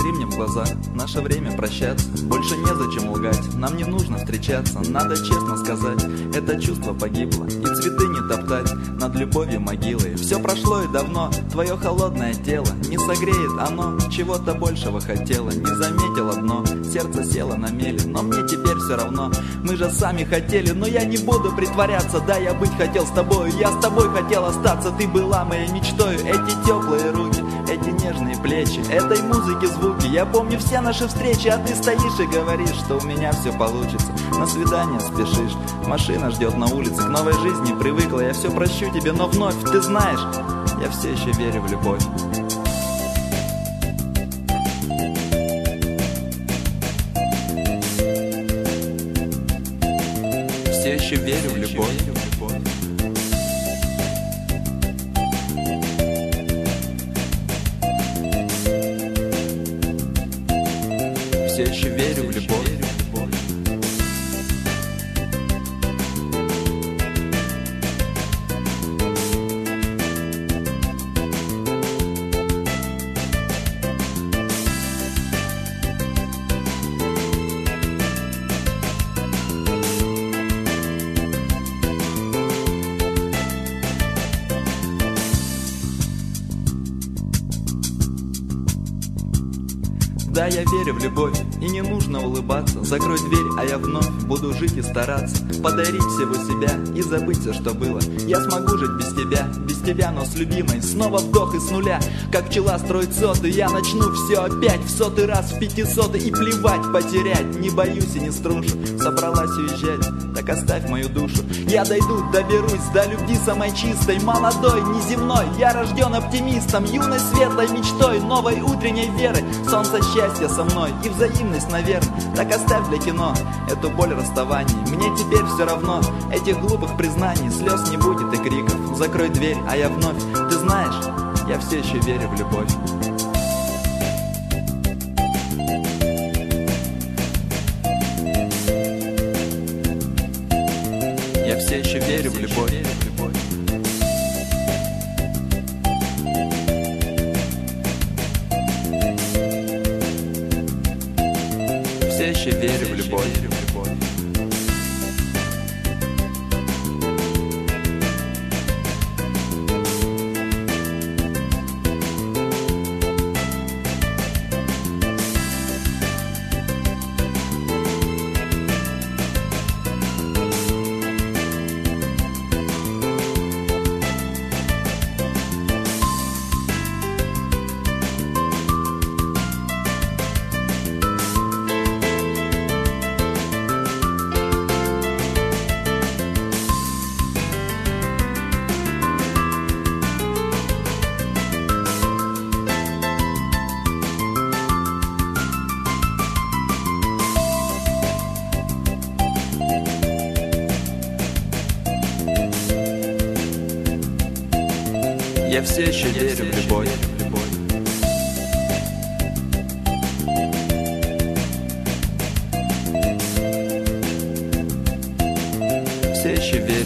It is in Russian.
Посмотри мне в глаза, наше время прощаться. Больше незачем лгать, нам не нужно встречаться. Надо честно сказать, это чувство погибло. И цветы не топтать над любовью могилой. Все прошло и давно, твое холодное тело не согреет оно, чего-то большего хотела. Не заметила дно, сердце село на мели. Но мне теперь все равно, мы же сами хотели. Но я не буду притворяться, да, я быть хотел с тобой. Я с тобой хотел остаться, ты была моей мечтой. Эти теплые руки, эти нежные плечи, этой музыки звуки. Я помню все наши встречи, а ты стоишь и говоришь, что у меня все получится. На свидание спешишь, машина ждет на улице. К новой жизни привыкла, я все прощу тебе, но вновь, ты знаешь, я все еще верю в любовь. Все еще верю в любовь. Все еще верю в любовь. Да, я верю в любовь, и не нужно улыбаться. Закрой дверь, а я вновь буду жить и стараться. Подарить всего себя и забыть все, что было. Я смогу жить без тебя, но с любимой. Снова вдох и с нуля, как пчела строит соты. Я начну все опять в 100-й раз, в 500-й. И плевать, потерять, не боюсь и не струшу. Собралась уезжать, так оставь мою душу. Я дойду, доберусь до любви самой чистой. Молодой, неземной, я рожден оптимистом. Юной светлой мечтой, новой утренней веры. Солнце счастья со мной и взаимность, наверное. Так оставь для кино эту боль расставаний. Мне теперь все равно этих глупых признаний. Слез не будет и криков. Закрой дверь, а я вновь. Ты знаешь, я все еще верю в любовь. Я все еще верю в любовь. Все еще верю в любовь. Я все еще верю в любовь. Все еще верю.